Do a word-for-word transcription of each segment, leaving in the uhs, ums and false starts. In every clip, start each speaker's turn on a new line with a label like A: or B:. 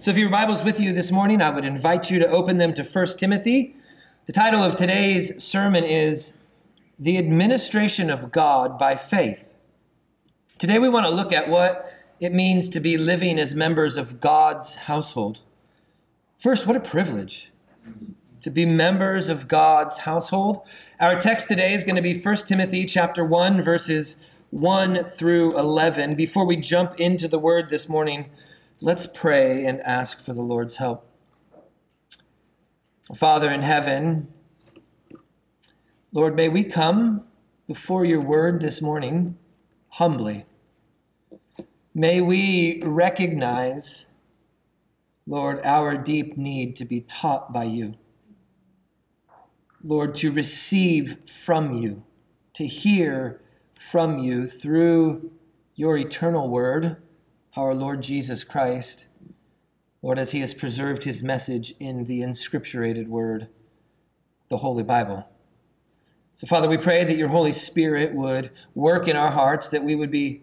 A: So if your Bible's with you this morning, I would invite you to open them to First Timothy. The title of today's sermon is The Administration of God by Faith. Today we want to look at what it means to be living as members of God's household. First, what a privilege to be members of God's household. Our text today is going to be First Timothy chapter one, verses one through eleven. Before we jump into the word this morning, let's pray and ask for the Lord's help. Father in heaven, Lord, may we come before your word this morning humbly. May we recognize, Lord, our deep need to be taught by you. Lord, to receive from you, to hear from you through your eternal word, our Lord Jesus Christ, Lord, as he has preserved his message in the inscripturated word, the Holy Bible. So, Father, we pray that your Holy Spirit would work in our hearts, that we would be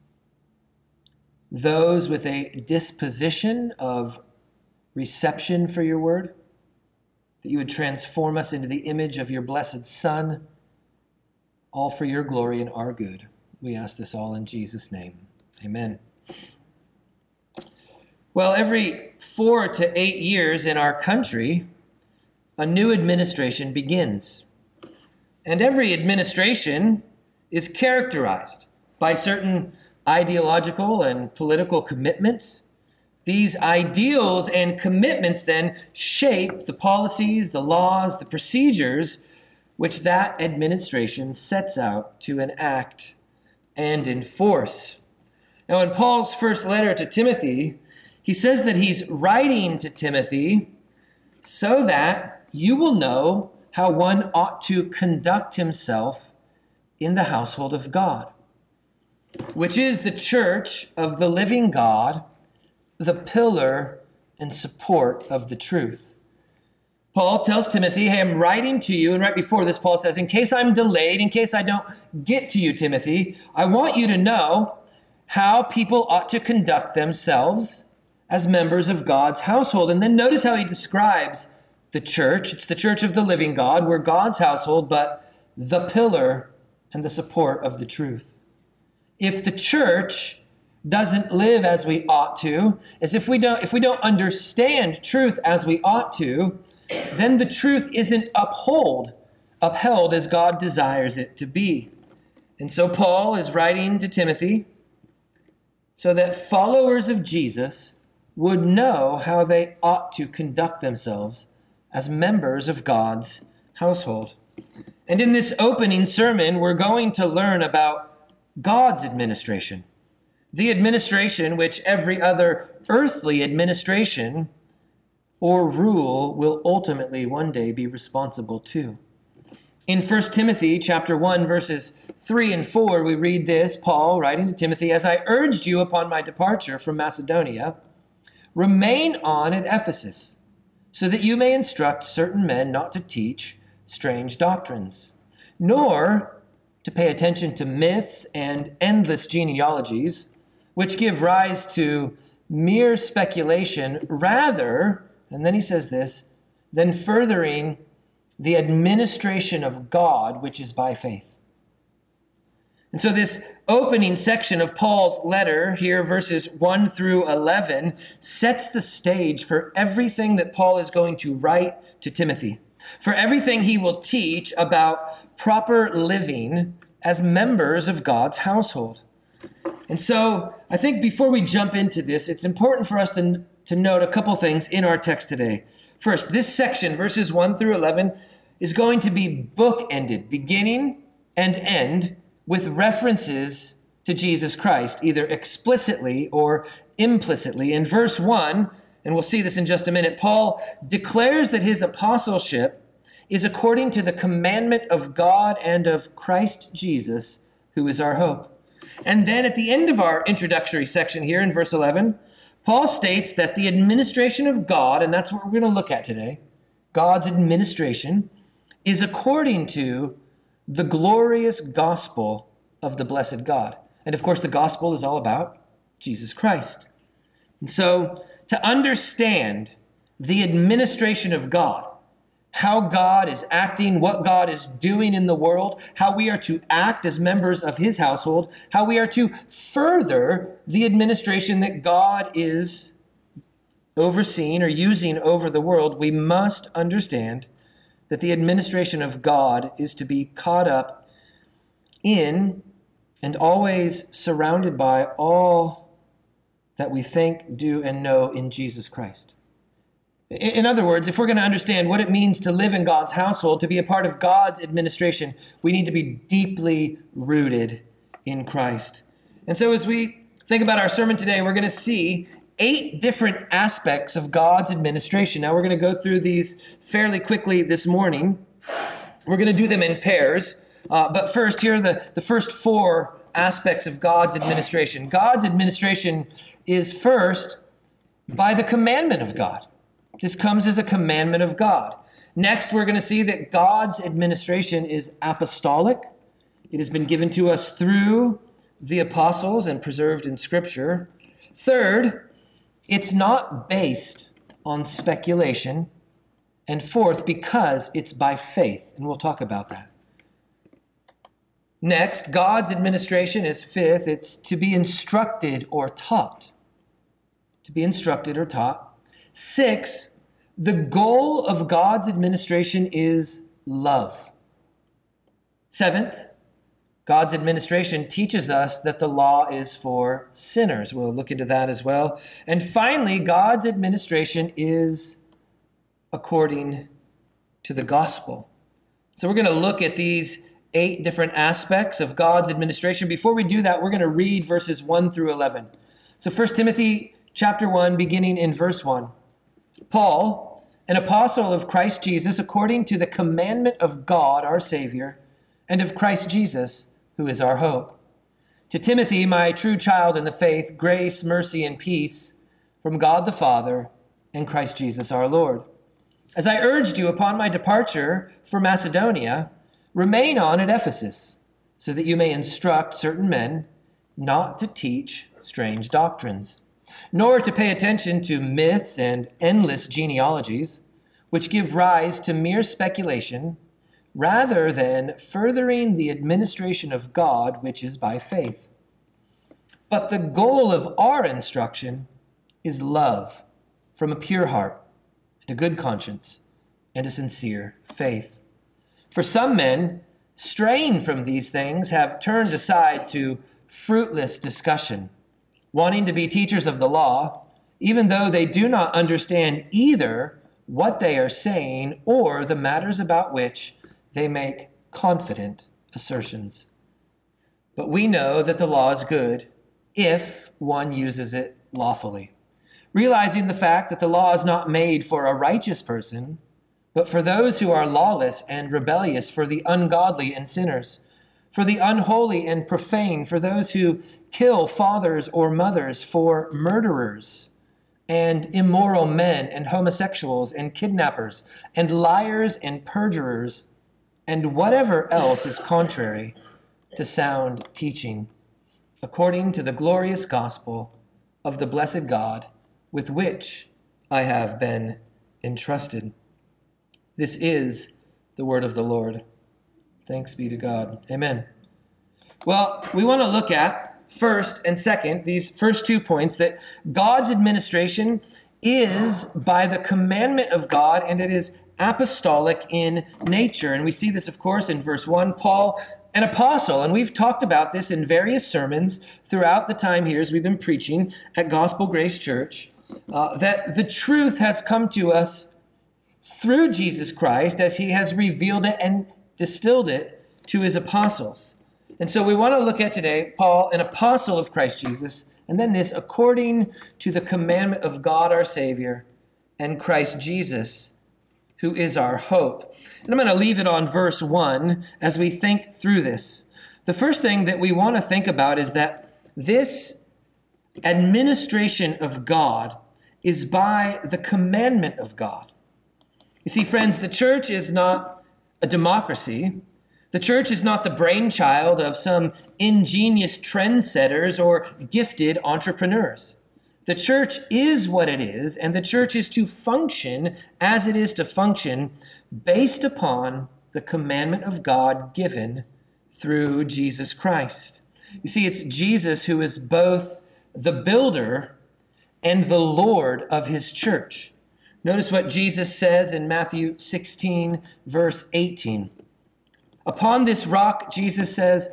A: those with a disposition of reception for your word, that you would transform us into the image of your blessed Son, all for your glory and our good. We ask this all in Jesus' name. Amen. Well, every four to eight years in our country, a new administration begins. And every administration is characterized by certain ideological and political commitments. These ideals and commitments then shape the policies, the laws, the procedures which that administration sets out to enact and enforce. Now, in Paul's first letter to Timothy, he says that he's writing to Timothy so that you will know how one ought to conduct himself in the household of God, which is the church of the living God, the pillar and support of the truth. Paul tells Timothy, hey, I'm writing to you, and right before this, Paul says, in case I'm delayed, in case I don't get to you, Timothy, I want you to know how people ought to conduct themselves as members of God's household. And then notice how he describes the church. It's the church of the living God. We're God's household, but the pillar and the support of the truth. If the church doesn't live as we ought to, as if we don't, if we don't understand truth as we ought to, then the truth isn't uphold, upheld as God desires it to be. And so Paul is writing to Timothy so that followers of Jesus would know how they ought to conduct themselves as members of God's household. And in this opening sermon, we're going to learn about God's administration, the administration which every other earthly administration or rule will ultimately one day be responsible to. In First Timothy chapter one, verses three and four, we read this, Paul writing to Timothy, as I urged you upon my departure from Macedonia, remain on at Ephesus, so that you may instruct certain men not to teach strange doctrines, nor to pay attention to myths and endless genealogies, which give rise to mere speculation, rather, and then he says this, than furthering the administration of God, which is by faith. And so this opening section of Paul's letter here, verses one through eleven, sets the stage for everything that Paul is going to write to Timothy, for everything he will teach about proper living as members of God's household. And so I think before we jump into this, it's important for us to, to note a couple things in our text today. First, this section, verses one through eleven, is going to be bookended, beginning and end, with references to Jesus Christ, either explicitly or implicitly. In verse one, and we'll see this in just a minute, Paul declares that his apostleship is according to the commandment of God and of Christ Jesus, who is our hope. And then at the end of our introductory section here in verse eleven, Paul states that the administration of God, and that's what we're going to look at today, God's administration, is according to the glorious gospel of the blessed God. And of course, the gospel is all about Jesus Christ. And so to understand the administration of God, how God is acting, what God is doing in the world, how we are to act as members of his household, how we are to further the administration that God is overseeing or using over the world, we must understand that the administration of God is to be caught up in and always surrounded by all that we think, do, and know in Jesus Christ. In other words, if we're going to understand what it means to live in God's household, to be a part of God's administration, we need to be deeply rooted in Christ. And so as we think about our sermon today, we're going to see eight different aspects of God's administration. Now, we're going to go through these fairly quickly this morning. We're going to do them in pairs. Uh, but first, here are the, the first four aspects of God's administration. God's administration is first by the commandment of God. This comes as a commandment of God. Next, we're going to see that God's administration is apostolic. It has been given to us through the apostles and preserved in Scripture. Third, it's not based on speculation. And fourth, because it's by faith. And we'll talk about that. Next, God's administration is fifth. It's to be instructed or taught. To be instructed or taught. Six, the goal of God's administration is love. Seventh, God's administration teaches us that the law is for sinners. We'll look into that as well. And finally, God's administration is according to the gospel. So we're going to look at these eight different aspects of God's administration. Before we do that, we're going to read verses one through eleven. So First Timothy chapter one, beginning in verse one. Paul, an apostle of Christ Jesus, according to the commandment of God our Savior, and of Christ Jesus, who is our hope. To Timothy, my true child in the faith, grace, mercy, and peace from God the Father and Christ Jesus our Lord. As I urged you upon my departure for Macedonia, remain on at Ephesus, so that you may instruct certain men not to teach strange doctrines, nor to pay attention to myths and endless genealogies, which give rise to mere speculation, rather than furthering the administration of God, which is by faith. But the goal of our instruction is love from a pure heart and a good conscience and a sincere faith. For some men, straying from these things, have turned aside to fruitless discussion, wanting to be teachers of the law, even though they do not understand either what they are saying or the matters about which they make confident assertions. But we know that the law is good if one uses it lawfully, realizing the fact that the law is not made for a righteous person, but for those who are lawless and rebellious, for the ungodly and sinners, for the unholy and profane, for those who kill fathers or mothers, for murderers and immoral men and homosexuals and kidnappers and liars and perjurers, and whatever else is contrary to sound teaching, according to the glorious gospel of the blessed God, with which I have been entrusted. This is the word of the Lord. Thanks be to God. Amen. Well, we want to look at first and second, these first two points, that God's administration is by the commandment of God, and it is apostolic in nature. And we see this, of course, in verse one. Paul, an apostle, and we've talked about this in various sermons throughout the time here as we've been preaching at Gospel Grace Church, uh, that the truth has come to us through Jesus Christ as he has revealed it and distilled it to his apostles. And so we want to look at today, Paul, an apostle of Christ Jesus, and then this, according to the commandment of God our Savior and Christ Jesus, who is our hope. And I'm going to leave it on verse one as we think through this. The first thing that we want to think about is that this administration of God is by the commandment of God. You see, friends, the church is not a democracy. The church is not the brainchild of some ingenious trendsetters or gifted entrepreneurs. The church is what it is, and the church is to function as it is to function based upon the commandment of God given through Jesus Christ. You see, it's Jesus who is both the builder and the Lord of his church. Notice what Jesus says in Matthew sixteen, verse eighteen. Upon this rock, Jesus says,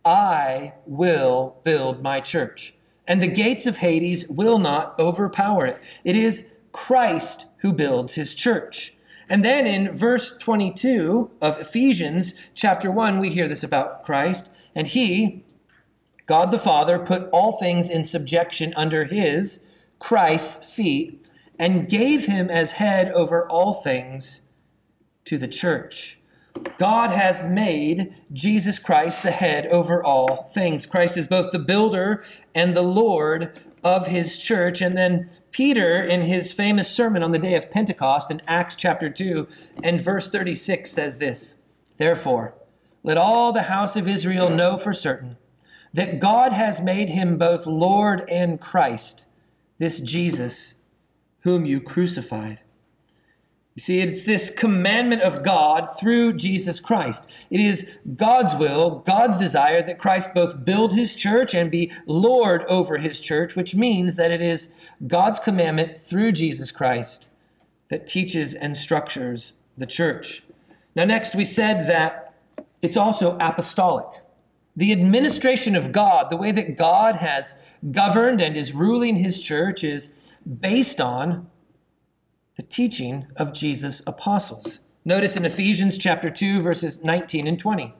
A: I will build my church, and the gates of Hades will not overpower it. It is Christ who builds his church. And then in verse twenty-two of Ephesians chapter one, we hear this about Christ. And he, God the Father, put all things in subjection under his, Christ's feet, and gave him as head over all things to the church. God has made Jesus Christ the head over all things. Christ is both the builder and the Lord of his church. And then Peter, in his famous sermon on the day of Pentecost in Acts chapter two and verse thirty-six, says this, Therefore, let all the house of Israel know for certain that God has made him both Lord and Christ, this Jesus whom you crucified. You see, it's this commandment of God through Jesus Christ. It is God's will, God's desire that Christ both build his church and be Lord over his church, which means that it is God's commandment through Jesus Christ that teaches and structures the church. Now, next, we said that it's also apostolic. The administration of God, the way that God has governed and is ruling his church, is based on the teaching of Jesus' apostles. Notice in Ephesians chapter two, verses nineteen and twenty.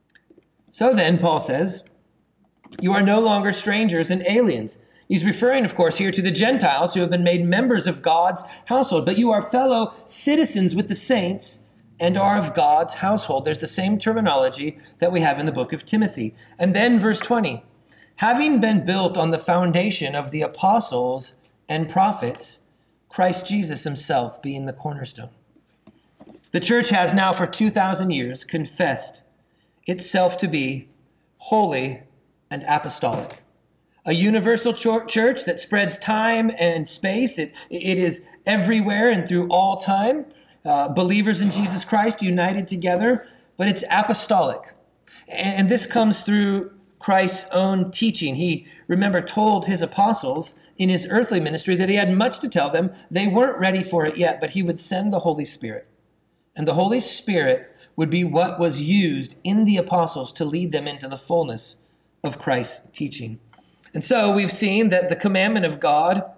A: So then, Paul says, you are no longer strangers and aliens. He's referring, of course, here to the Gentiles who have been made members of God's household, but you are fellow citizens with the saints and are of God's household. There's the same terminology that we have in the book of Timothy. And then verse twenty, having been built on the foundation of the apostles and prophets, Christ Jesus himself being the cornerstone. The church has now for two thousand years confessed itself to be holy and apostolic. A universal church that spreads time and space. It, it is everywhere and through all time. Uh, believers in Jesus Christ united together, but it's apostolic. And, and this comes through Christ's own teaching. He, remember, told his apostles in his earthly ministry that he had much to tell them. They weren't ready for it yet, but he would send the Holy Spirit. And the Holy Spirit would be what was used in the apostles to lead them into the fullness of Christ's teaching. And so we've seen that the commandment of God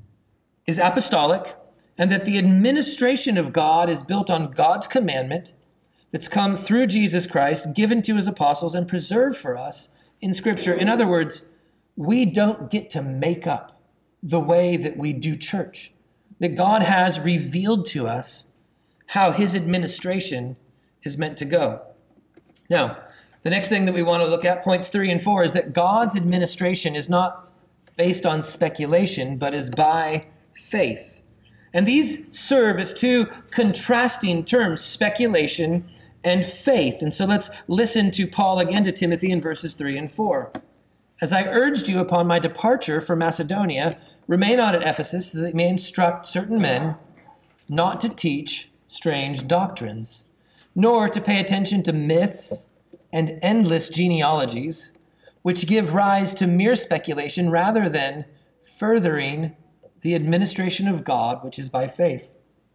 A: is apostolic, and that the administration of God is built on God's commandment that's come through Jesus Christ, given to his apostles and preserved for us in Scripture. In other words, we don't get to make up the way that we do church. That God has revealed to us how his administration is meant to go. Now, the next thing that we want to look at, points three and four, is that God's administration is not based on speculation, but is by faith. And these serve as two contrasting terms, speculation and faith. And so let's listen to Paul again to Timothy in verses three and four. As I urged you upon my departure from Macedonia, remain on at Ephesus, that they may instruct certain men not to teach strange doctrines, nor to pay attention to myths and endless genealogies, which give rise to mere speculation rather than furthering the administration of God, which is by faith.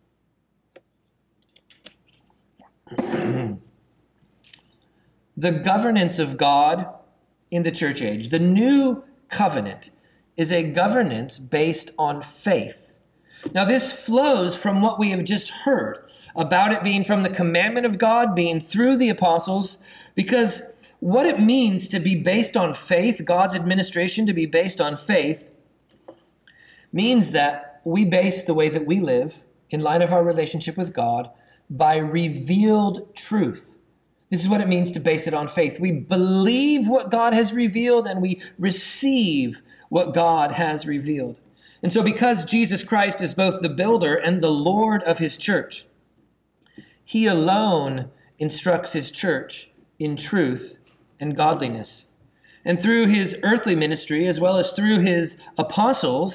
A: The governance of God in the church age, the new covenant, is a governance based on faith. Now, this flows from what we have just heard about it being from the commandment of God, being through the apostles, because what it means to be based on faith, God's administration to be based on faith, means that we base the way that we live in light of our relationship with God by revealed truth. This is what it means to base it on faith. We believe what God has revealed and we receive what God has revealed. And so because Jesus Christ is both the builder and the Lord of his church, he alone instructs his church in truth and godliness. And through his earthly ministry, as well as through his apostles,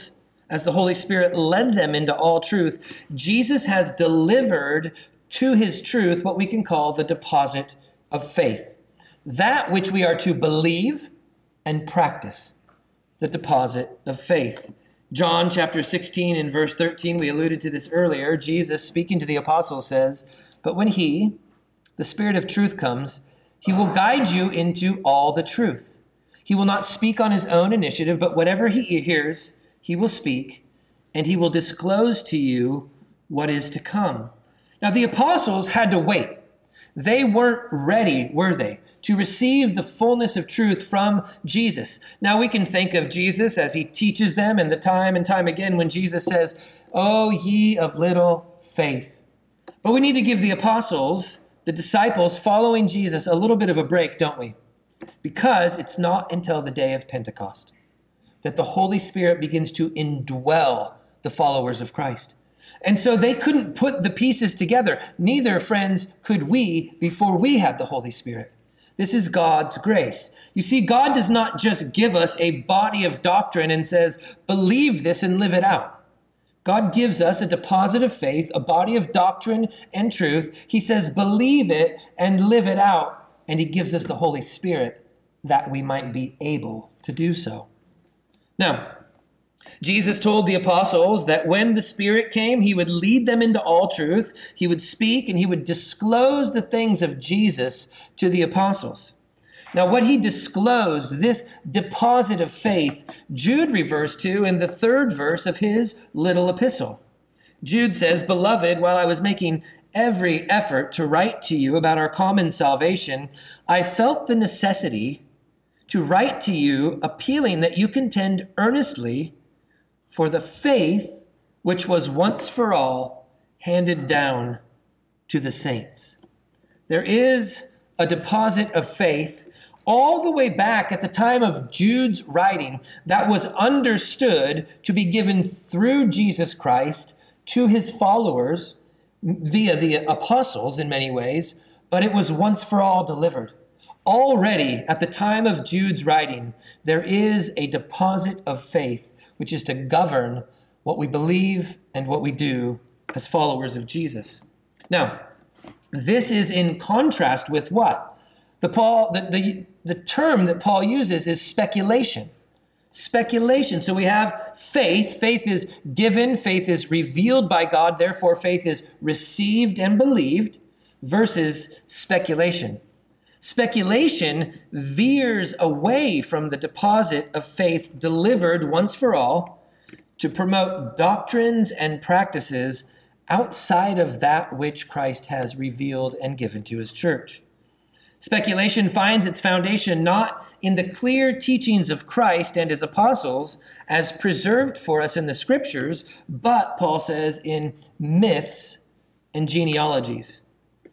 A: as the Holy Spirit led them into all truth, Jesus has delivered to his truth what we can call the deposit of faith. That which we are to believe and practice, the deposit of faith. John chapter sixteen and verse thirteen, we alluded to this earlier. Jesus, speaking to the apostles, says, "But when he, the Spirit of truth, comes, he will guide you into all the truth. He will not speak on his own initiative, but whatever he hears, he will speak, and he will disclose to you what is to come." Now, the apostles had to wait. They weren't ready, were they, to receive the fullness of truth from Jesus. Now, we can think of Jesus as he teaches them, and the time and time again when Jesus says, "Oh, ye of little faith." But we need to give the apostles, the disciples following Jesus, a little bit of a break, don't we? Because it's not until the day of Pentecost that the Holy Spirit begins to indwell the followers of Christ. And so they couldn't put the pieces together. Neither, friends, could we before we had the Holy Spirit. This is God's grace. You see, God does not just give us a body of doctrine and says, believe this and live it out. God gives us a deposit of faith, a body of doctrine and truth. He says, believe it and live it out. And he gives us the Holy Spirit that we might be able to do so. Now, Jesus told the apostles that when the Spirit came, he would lead them into all truth. He would speak and he would disclose the things of Jesus to the apostles. Now, what he disclosed, this deposit of faith, Jude refers to in the third verse of his little epistle. Jude says, "Beloved, while I was making every effort to write to you about our common salvation, I felt the necessity to write to you, appealing that you contend earnestly for the faith which was once for all handed down to the saints." There is a deposit of faith all the way back at the time of Jude's writing that was understood to be given through Jesus Christ to his followers via the apostles in many ways, but it was once for all delivered. Already at the time of Jude's writing, there is a deposit of faith which is to govern what we believe and what we do as followers of Jesus. Now, this is in contrast with what? The, Paul, the, the, the term that Paul uses is speculation. Speculation. So we have faith. Faith is given. Faith is revealed by God. Therefore, faith is received and believed versus speculation. Speculation veers away from the deposit of faith delivered once for all to promote doctrines and practices outside of that which Christ has revealed and given to his church. Speculation finds its foundation not in the clear teachings of Christ and his apostles as preserved for us in the scriptures, but, Paul says, in myths and genealogies.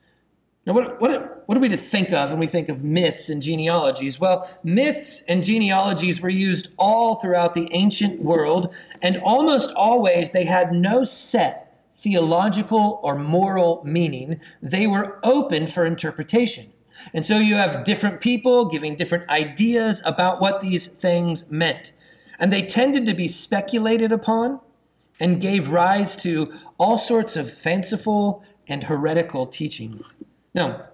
A: Now, what, what, what are we to think of when we think of myths and genealogies? Well, myths and genealogies were used all throughout the ancient world, and almost always they had no set theological or moral meaning. They were open for interpretation. And so you have different people giving different ideas about what these things meant. And they tended to be speculated upon and gave rise to all sorts of fanciful and heretical teachings. Now,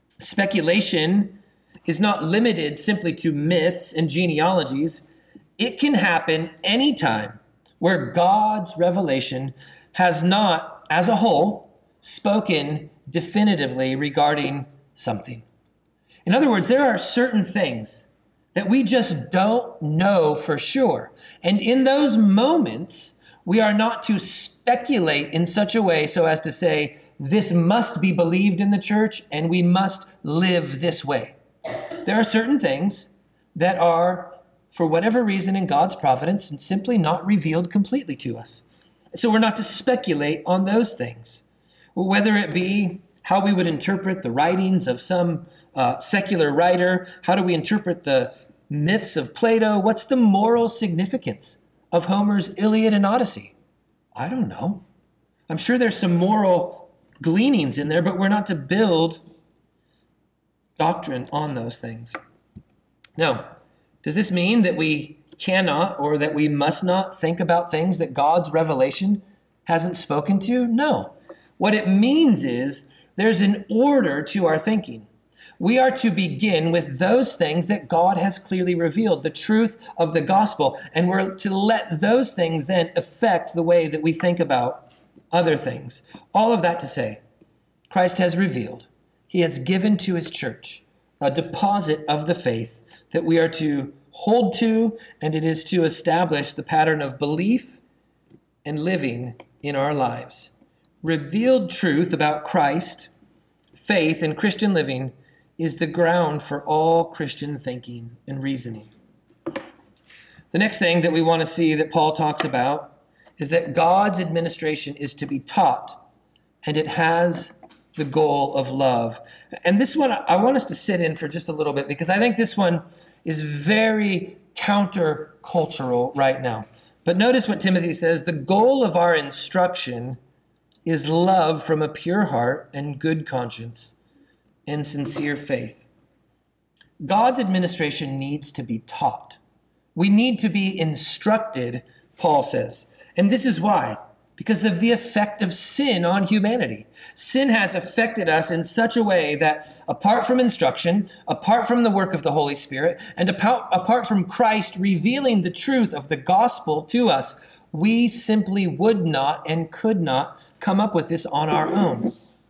A: speculation is not limited simply to myths and genealogies. It can happen anytime where God's revelation has not, as a whole, spoken definitively regarding something. In other words, there are certain things that we just don't know for sure. And in those moments, we are not to speculate in such a way so as to say, this must be believed in the church and we must live this way. There are certain things that are, for whatever reason in God's providence, simply not revealed completely to us. So we're not to speculate on those things, whether it be how we would interpret the writings of some uh, secular writer. How do we interpret the myths of Plato? What's the moral significance of Homer's Iliad and Odyssey? I don't know. I'm sure there's some moral gleanings in there, but we're not to build doctrine on those things. Now, does this mean that we cannot or that we must not think about things that God's revelation hasn't spoken to? No. What it means is there's an order to our thinking. We are to begin with those things that God has clearly revealed, the truth of the gospel, and we're to let those things then affect the way that we think about other things. All of that to say, Christ has revealed, he has given to his church a deposit of the faith that we are to hold to, and it is to establish the pattern of belief and living in our lives. Revealed truth about Christ, faith, and Christian living is the ground for all Christian thinking and reasoning. The next thing that we want to see that Paul talks about is that God's administration is to be taught, and it has the goal of love. And this one, I want us to sit in for just a little bit, because I think this one is very countercultural right now. But notice what Timothy says: the goal of our instruction is love from a pure heart and good conscience and sincere faith. God's administration needs to be taught. We need to be instructed, Paul says. And this is why. Because of the effect of sin on humanity. Sin has affected us in such a way that apart from instruction, apart from the work of the Holy Spirit, and apart, apart from Christ revealing the truth of the gospel to us, we simply would not and could not come up with this on our own.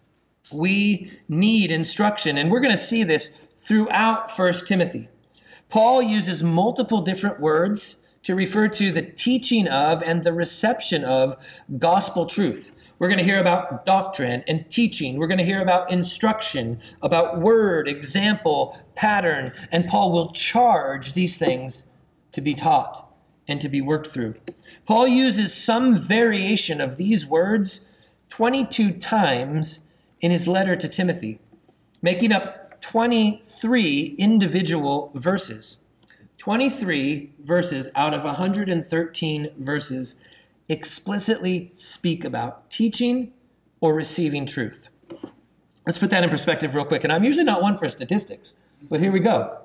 A: We need instruction, and we're going to see this throughout First Timothy. Paul uses multiple different words to refer to the teaching of and the reception of gospel truth. We're going to hear about doctrine and teaching. We're going to hear about instruction, about word, example, pattern, and Paul will charge these things to be taught and to be worked through. Paul uses some variation of these words twenty-two times in his letter to Timothy, making up twenty-three individual verses. twenty-three verses out of one hundred thirteen verses explicitly speak about teaching or receiving truth. Let's put that in perspective real quick. And I'm usually not one for statistics, but here we go.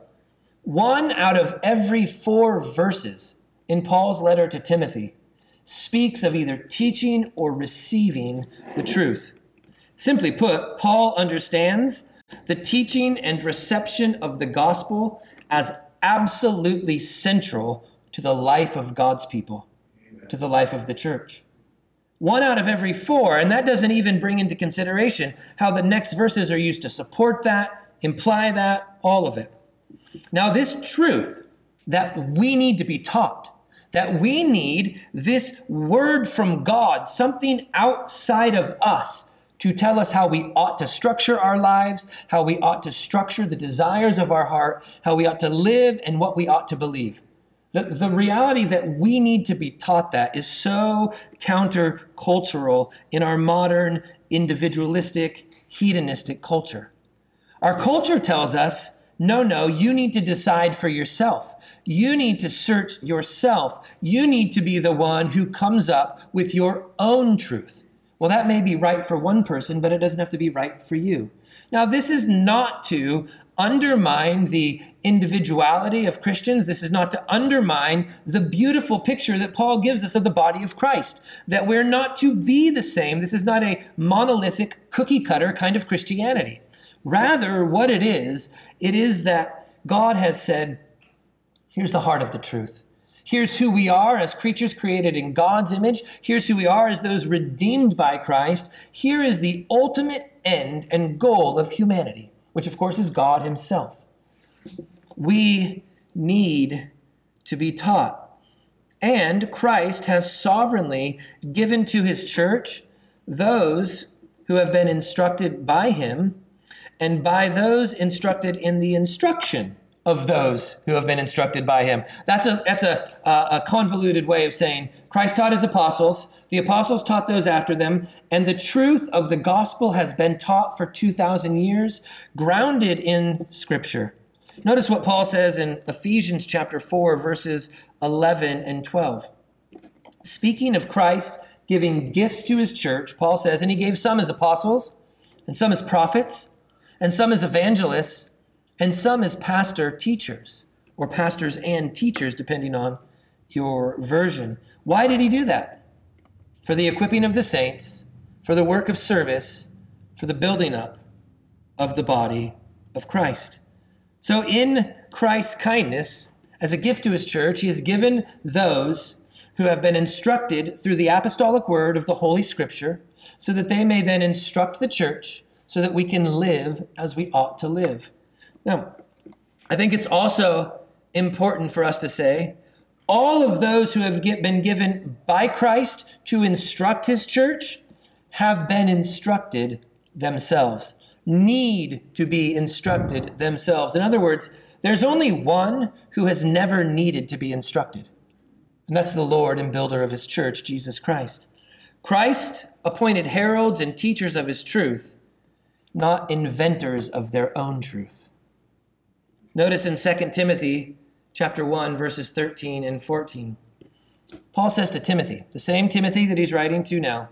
A: One out of every four verses in Paul's letter to Timothy speaks of either teaching or receiving the truth. Simply put, Paul understands the teaching and reception of the gospel as absolutely central to the life of God's people, Amen. To the life of the church. One out of every four, and that doesn't even bring into consideration how the next verses are used to support that, imply that, all of it. Now, this truth that we need to be taught, that we need this word from God, something outside of us, to tell us how we ought to structure our lives, how we ought to structure the desires of our heart, how we ought to live, and what we ought to believe. The, the reality that we need to be taught that is so countercultural in our modern, individualistic, hedonistic culture. Our culture tells us, no, no, you need to decide for yourself. You need to search yourself. You need to be the one who comes up with your own truth. Well, that may be right for one person, but it doesn't have to be right for you. Now, this is not to undermine the individuality of Christians. This is not to undermine the beautiful picture that Paul gives us of the body of Christ, that we're not to be the same. This is not a monolithic cookie cutter kind of Christianity. Rather, what it is, it is that God has said, here's the heart of the truth. Here's who we are as creatures created in God's image. Here's who we are as those redeemed by Christ. Here is the ultimate end and goal of humanity, which of course is God himself. We need to be taught. And Christ has sovereignly given to his church those who have been instructed by him and by those instructed in the instruction of those who have been instructed by him. That's a that's a, a convoluted way of saying Christ taught his apostles, the apostles taught those after them, and the truth of the gospel has been taught for two thousand years, grounded in Scripture. Notice what Paul says in Ephesians chapter four, verses eleven and twelve. Speaking of Christ giving gifts to his church, Paul says, and he gave some as apostles, and some as prophets, and some as evangelists, and some as pastor teachers, or pastors and teachers, depending on your version. Why did he do that? For the equipping of the saints, for the work of service, for the building up of the body of Christ. So in Christ's kindness, as a gift to his church, he has given those who have been instructed through the apostolic word of the Holy Scripture, so that they may then instruct the church, so that we can live as we ought to live. Now, I think it's also important for us to say, all of those who have get, been given by Christ to instruct his church have been instructed themselves, need to be instructed themselves. In other words, there's only one who has never needed to be instructed, and that's the Lord and builder of his church, Jesus Christ. Christ appointed heralds and teachers of his truth, not inventors of their own truth. Notice in Second Timothy chapter one, verses thirteen and fourteen. Paul says to Timothy, the same Timothy that he's writing to now,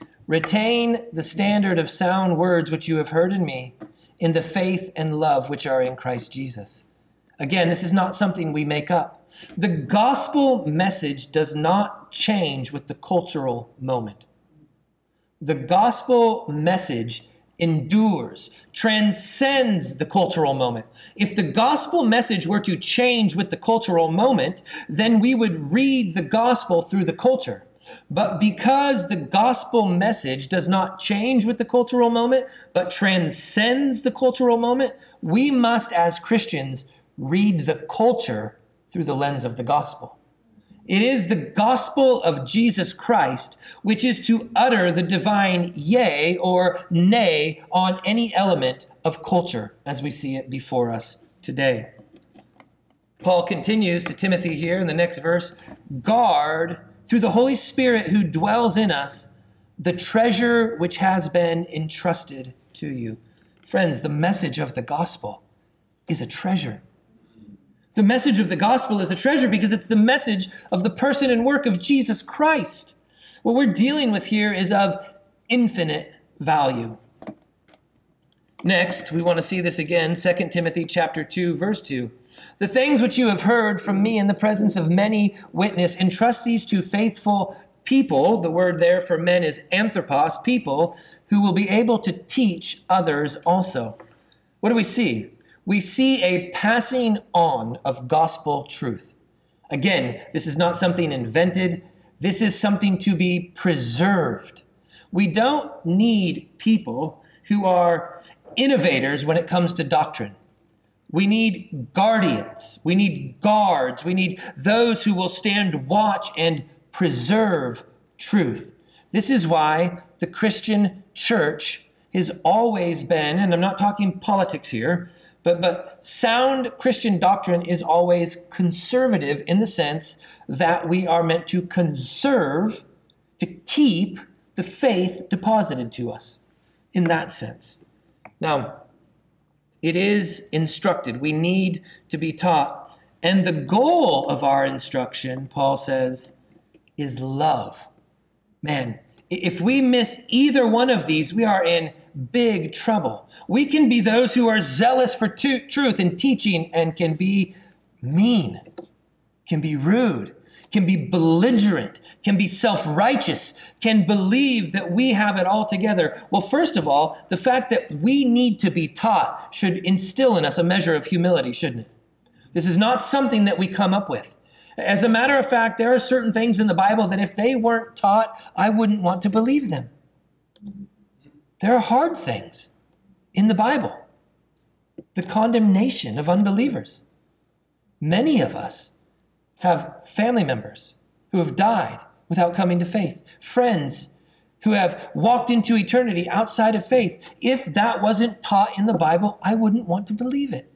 A: retain the standard of sound words which you have heard in me, in the faith and love which are in Christ Jesus. Again, this is not something we make up. The gospel message does not change with the cultural moment. The gospel message endures, transcends the cultural moment. If the gospel message were to change with the cultural moment, then we would read the gospel through the culture. But because the gospel message does not change with the cultural moment, but transcends the cultural moment, we must, as Christians, read the culture through the lens of the gospel. It is the gospel of Jesus Christ which is to utter the divine yea or nay on any element of culture as we see it before us today. Paul continues to Timothy here in the next verse, guard through the Holy Spirit who dwells in us the treasure which has been entrusted to you. Friends, the message of the gospel is a treasure. The message of the gospel is a treasure because it's the message of the person and work of Jesus Christ. What we're dealing with here is of infinite value. Next, we want to see this again, Second Timothy chapter two, verse two. The things which you have heard from me in the presence of many witnesses, entrust these to faithful people. The word there for men is anthropos, people who will be able to teach others also. What do we see? We see a passing on of gospel truth. Again, this is not something invented. This is something to be preserved. We don't need people who are innovators when it comes to doctrine. We need guardians. We need guards. We need those who will stand watch and preserve truth. This is why the Christian church has always been, and I'm not talking politics here, But, but sound Christian doctrine is always conservative in the sense that we are meant to conserve, to keep the faith deposited to us in that sense. Now, it is instructed. We need to be taught. And the goal of our instruction, Paul says, is love. Man, if we miss either one of these, we are in big trouble. We can be those who are zealous for t- truth and teaching and can be mean, can be rude, can be belligerent, can be self-righteous, can believe that we have it all together. Well, first of all, the fact that we need to be taught should instill in us a measure of humility, shouldn't it? This is not something that we come up with. As a matter of fact, there are certain things in the Bible that if they weren't taught, I wouldn't want to believe them. There are hard things in the Bible. The condemnation of unbelievers. Many of us have family members who have died without coming to faith. Friends who have walked into eternity outside of faith. If that wasn't taught in the Bible, I wouldn't want to believe it.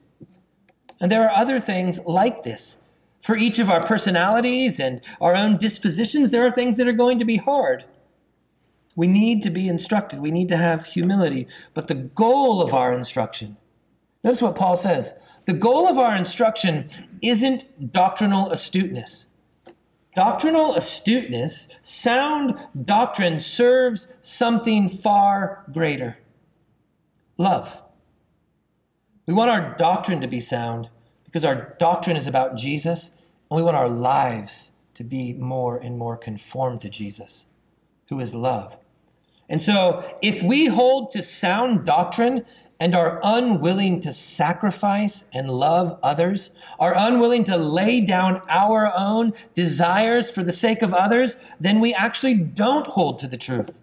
A: And there are other things like this. For each of our personalities and our own dispositions, there are things that are going to be hard. We need to be instructed. We need to have humility. But the goal of our instruction, notice what Paul says, the goal of our instruction isn't doctrinal astuteness. Doctrinal astuteness, sound doctrine serves something far greater. Love. We want our doctrine to be sound because our doctrine is about Jesus, and we want our lives to be more and more conformed to Jesus, who is love. And so if we hold to sound doctrine and are unwilling to sacrifice and love others, are unwilling to lay down our own desires for the sake of others, then we actually don't hold to the truth.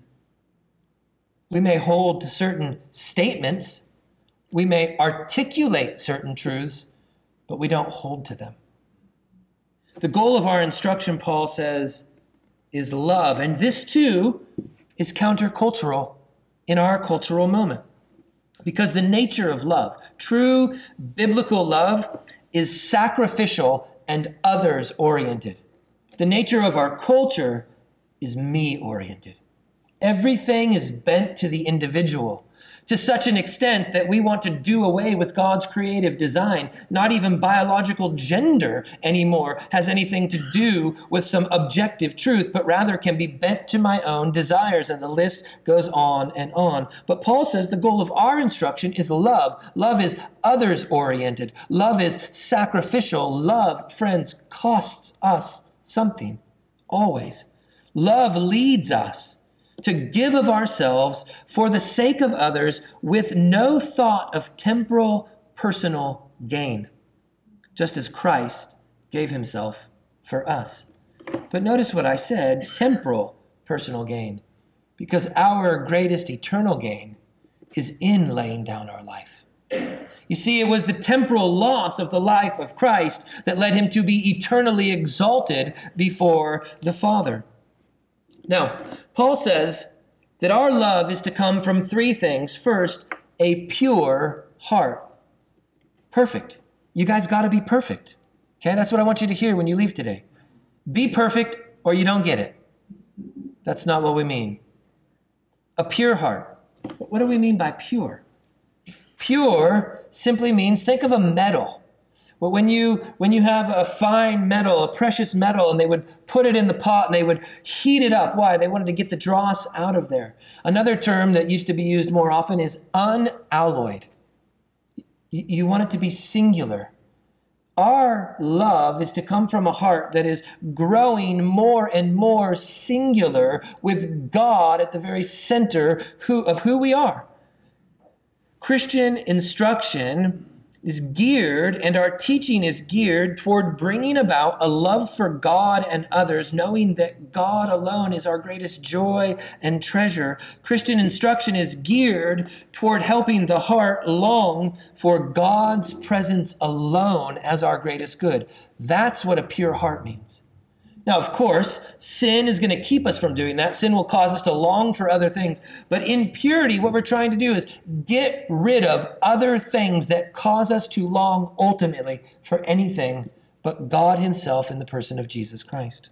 A: We may hold to certain statements, we may articulate certain truths, but we don't hold to them. The goal of our instruction, Paul says, is love. And this too is countercultural in our cultural moment. Because the nature of love, true biblical love, is sacrificial and others-oriented. The nature of our culture is me-oriented. Everything is bent to the individual, to such an extent that we want to do away with God's creative design. Not even biological gender anymore has anything to do with some objective truth, but rather can be bent to my own desires. And the list goes on and on. But Paul says the goal of our instruction is love. Love is others-oriented. Love is sacrificial. Love, friends, costs us something, always. Love leads us to give of ourselves for the sake of others with no thought of temporal personal gain, just as Christ gave himself for us. But notice what I said, temporal personal gain, because our greatest eternal gain is in laying down our life. You see, it was the temporal loss of the life of Christ that led him to be eternally exalted before the Father. Now, Paul says that our love is to come from three things. First, a pure heart. Perfect. You guys got to be perfect. Okay, that's what I want you to hear when you leave today. Be perfect or you don't get it. That's not what we mean. A pure heart. What do we mean by pure? Pure simply means, think of a metal. Well, when you when you have a fine metal, a precious metal, and they would put it in the pot and they would heat it up. Why? They wanted to get the dross out of there. Another term that used to be used more often is unalloyed. You want it to be singular. Our love is to come from a heart that is growing more and more singular with God at the very center of who we are. Christian instruction is geared, and our teaching is geared toward bringing about a love for God and others, knowing that God alone is our greatest joy and treasure. Christian instruction is geared toward helping the heart long for God's presence alone as our greatest good. That's what a pure heart means. Now, of course, sin is going to keep us from doing that. Sin will cause us to long for other things. But in purity, what we're trying to do is get rid of other things that cause us to long ultimately for anything but God himself in the person of Jesus Christ.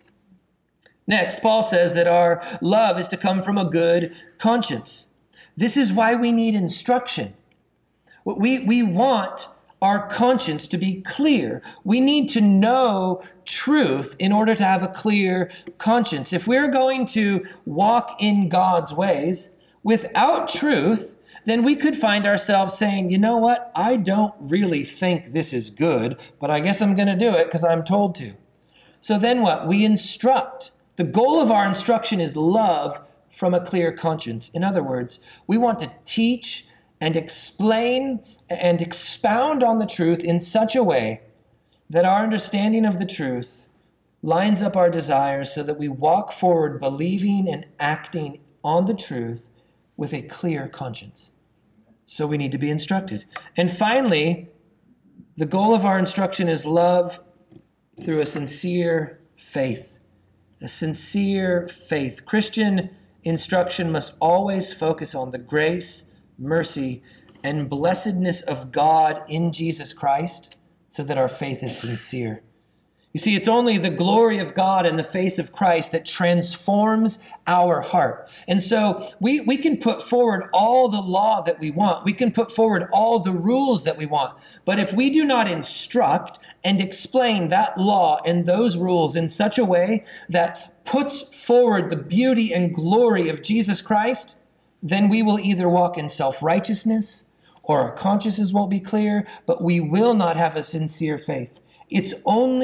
A: Next, Paul says that our love is to come from a good conscience. This is why we need instruction. We, we want our conscience to be clear. We need to know truth in order to have a clear conscience. If we're going to walk in God's ways without truth, then we could find ourselves saying, you know what? I don't really think this is good, but I guess I'm going to do it because I'm told to. So then what? We instruct. The goal of our instruction is love from a clear conscience. In other words, we want to teach and explain and expound on the truth in such a way that our understanding of the truth lines up our desires so that we walk forward believing and acting on the truth with a clear conscience. So we need to be instructed. And finally, the goal of our instruction is love through a sincere faith. A sincere faith. Christian instruction must always focus on the grace, mercy, and blessedness of God in Jesus Christ so that our faith is sincere. You see, it's only the glory of God in the face of Christ that transforms our heart. And so we, we can put forward all the law that we want. We can put forward all the rules that we want. But if we do not instruct and explain that law and those rules in such a way that puts forward the beauty and glory of Jesus Christ, then we will either walk in self-righteousness or our consciences won't be clear, but we will not have a sincere faith. It's only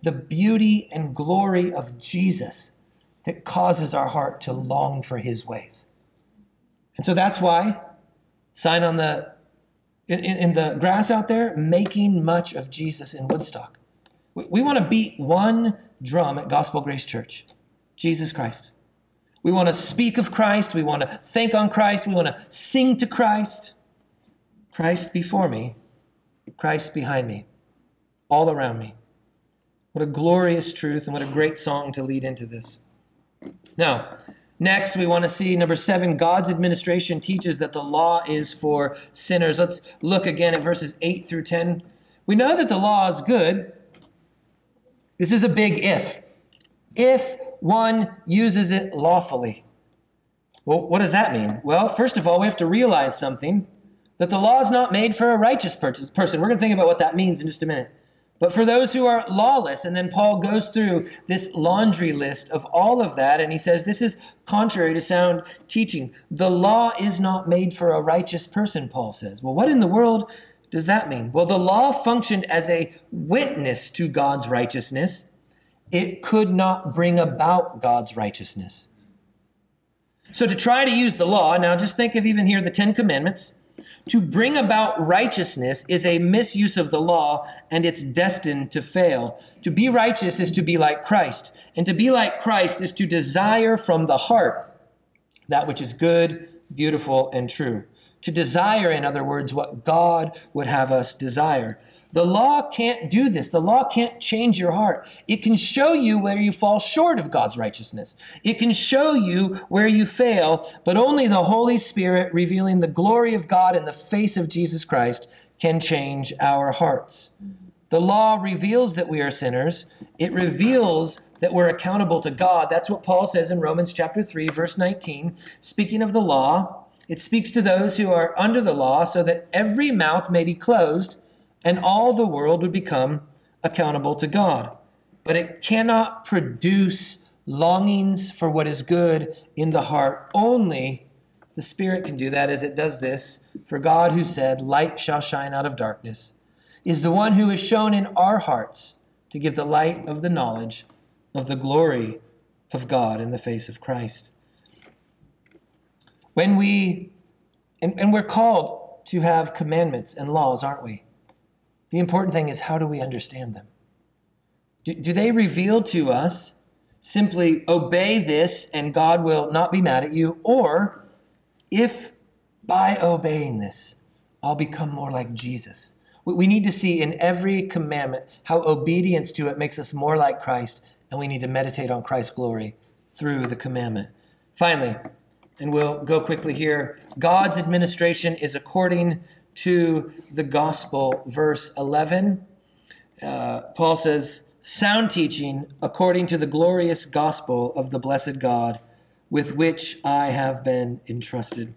A: the beauty and glory of Jesus that causes our heart to long for his ways. And so that's why, sign on the in, in the grass out there, making much of Jesus in Woodstock. We, we want to beat one drum at Gospel Grace Church, Jesus Christ. We want to speak of Christ. We want to think on Christ. We want to sing to Christ. Christ before me, Christ behind me, all around me. What a glorious truth and what a great song to lead into this. Now, next, we want to see number seven, God's administration teaches that the law is for sinners. Let's look again at verses eight through ten. We know that the law is good. This is a big if. If one uses it lawfully. Well, what does that mean? Well, first of all, we have to realize something, that the law is not made for a righteous person. We're going to think about what that means in just a minute. But for those who are lawless, and then Paul goes through this laundry list of all of that, and he says this is contrary to sound teaching. The law is not made for a righteous person, Paul says. Well, what in the world does that mean? Well, the law functioned as a witness to God's righteousness. It could not bring about God's righteousness. So to try to use the law, now just think of even here the Ten Commandments. To bring about righteousness is a misuse of the law, and it's destined to fail. To be righteous is to be like Christ, and to be like Christ is to desire from the heart that which is good, beautiful, and true. To desire, in other words, what God would have us desire. The law can't do this. The law can't change your heart. It can show you where you fall short of God's righteousness. It can show you where you fail, but only the Holy Spirit, revealing the glory of God in the face of Jesus Christ, can change our hearts. The law reveals that we are sinners. It reveals that we're accountable to God. That's what Paul says in Romans chapter three, verse nineteen. Speaking of the law, it speaks to those who are under the law so that every mouth may be closed and all the world would become accountable to God. But it cannot produce longings for what is good in the heart. Only the Spirit can do that, as it does this. For God, who said, "Light shall shine out of darkness," is the one who is shown in our hearts to give the light of the knowledge of the glory of God in the face of Christ. When we, and, and we're called to have commandments and laws, aren't we? The important thing is, how do we understand them? Do, do they reveal to us simply obey this and God will not be mad at you? Or if by obeying this, I'll become more like Jesus. We, we need to see in every commandment how obedience to it makes us more like Christ, and we need to meditate on Christ's glory through the commandment. Finally, and we'll go quickly here, God's administration is according to the gospel. Verse eleven, uh, Paul says, sound teaching according to the glorious gospel of the blessed God, with which I have been entrusted.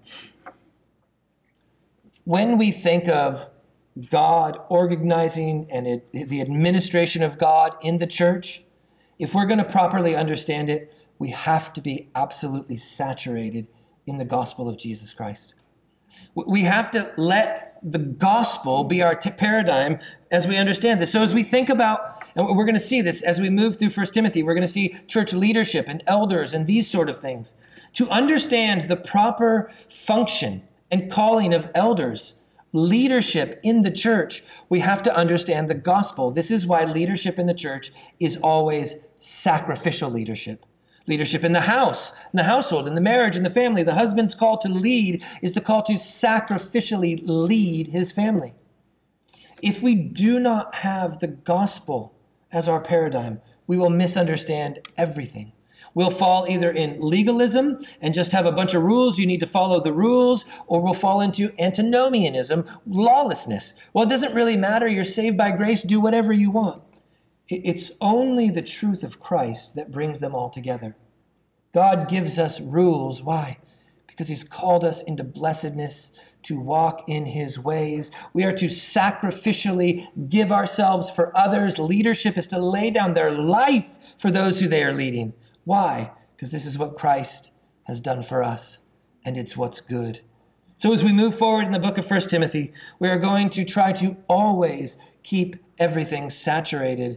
A: When we think of God organizing and it, the administration of God in the church, if we're going to properly understand it, we have to be absolutely saturated in the gospel of Jesus Christ. We have to let the gospel be our t- paradigm as we understand this. So as we think about, and we're going to see this as we move through First Timothy, we're going to see church leadership and elders and these sort of things. To understand the proper function and calling of elders, leadership in the church, we have to understand the gospel. This is why leadership in the church is always sacrificial leadership. Leadership in the house, in the household, in the marriage, in the family. The husband's call to lead is the call to sacrificially lead his family. If we do not have the gospel as our paradigm, we will misunderstand everything. We'll fall either in legalism and just have a bunch of rules, you need to follow the rules, or we'll fall into antinomianism, lawlessness. Well, it doesn't really matter, you're saved by grace, do whatever you want. It's only the truth of Christ that brings them all together. God gives us rules. Why? Because he's called us into blessedness, to walk in his ways. We are to sacrificially give ourselves for others. Leadership is to lay down their life for those who they are leading. Why? Because this is what Christ has done for us, and it's what's good. So as we move forward in the book of First Timothy, we are going to try to always keep everything saturated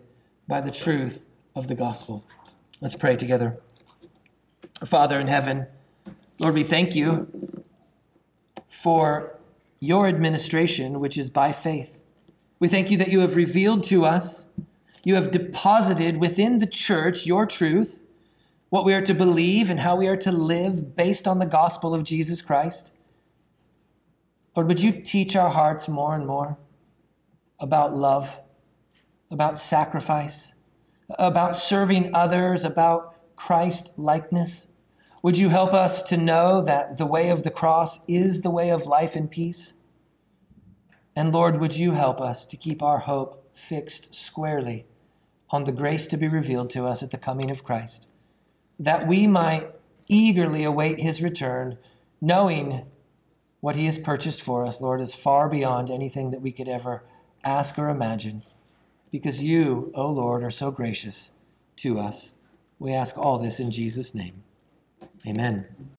A: by the truth of the gospel. Let's pray together. Father in heaven, Lord, we thank you for your administration, which is by faith. We thank you that you have revealed to us, you have deposited within the church your truth, what we are to believe and how we are to live based on the gospel of Jesus Christ. Lord, would you teach our hearts more and more about love, about sacrifice, about serving others, about Christ-likeness? Would you help us to know that the way of the cross is the way of life and peace? And Lord, would you help us to keep our hope fixed squarely on the grace to be revealed to us at the coming of Christ, that we might eagerly await his return, knowing what he has purchased for us, Lord, is far beyond anything that we could ever ask or imagine, because you, O Lord, are so gracious to us. We ask all this in Jesus' name. Amen.